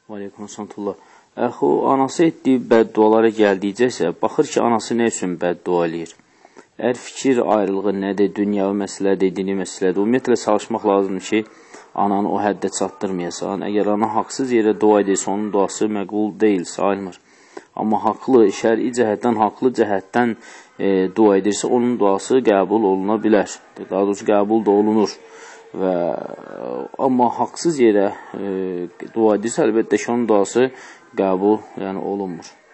Aleykümselam. Əxu, anası etdiyi bəddualara gəldikcə isə, baxır ki, anası nə üçün bəddua eləyir? Əgər fikir ayrılığı nədir, dünyavi məsələdir, dini məsələdir, ümumiyyətlə çalışmaq lazımdır ki, ananı o həddə çatdırmayasan. Əgər ana haqsız yerə dua edirsə, onun duası məqbul deyil, sayılmır. Amma haqlı, şəri cəhətdən, haqlı cəhətdən dua edirsə, onun duası qəbul oluna bilər. Daha doğrusu qəbul da olunur. Amma haqsız yerə dua edirsə, əlbəttə ki, onun duası qəbul olunmur.